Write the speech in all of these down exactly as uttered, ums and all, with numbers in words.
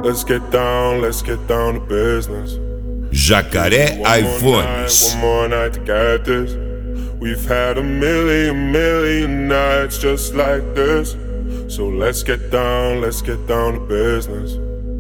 Let's get down, let's get down to business. Jacaré iPhones. One more night to get this. We've had a million, million nights just like this. So let's get down, let's get down to business.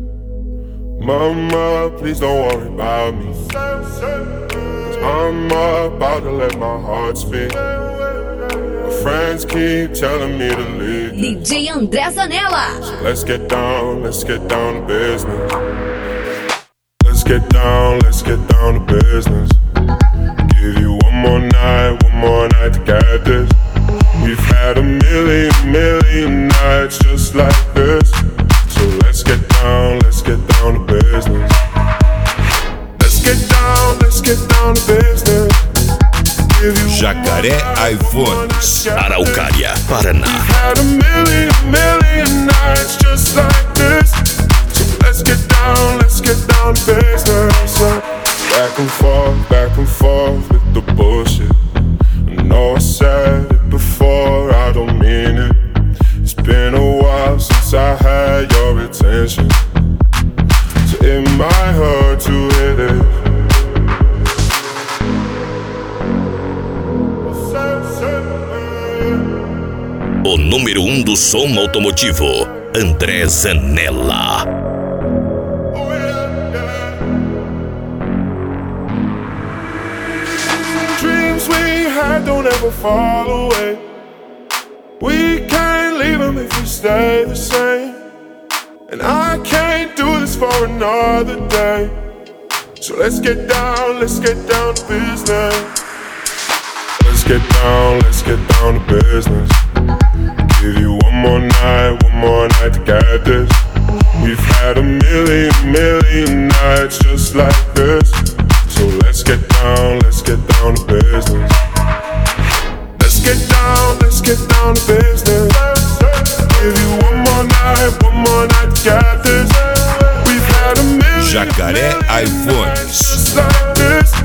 Mama, please don't worry about me, 'cause I'm about to let my heart speak. My friends keep telling me to leave. D J André Zanella. So let's get down, let's get down to business. Let's get down, let's get down to business. Give you one more night, one more night to get this. We've had a million, million nights just like this. So let's get down, let's get down to business. Let's get down, let's get down to business. Jacaré iPhones, Araucária, Paraná. We've had a million, million nights just like this. So let's get down, let's get down to business. Back and forth, back and forth with the bullshit. I know I said it before, I don't mean it. It's been a while since I had your attention, so it might hurt to hit it. O número um do som automotivo, André Zanella. Dreams we had don't ever fall away. We can't leave them if we stay the same. And I can't do this for another day. So let's get down, let's get down to business. Let's get down, let's get down to business. Give you one more night, one more night to get this. We've had a million, million nights just like this. So let's get down, let's get down to business. Let's get down, let's get down to business. Give you one more night, one more night to get this. We've had a million, Jacaré million iPhones. nights just like this.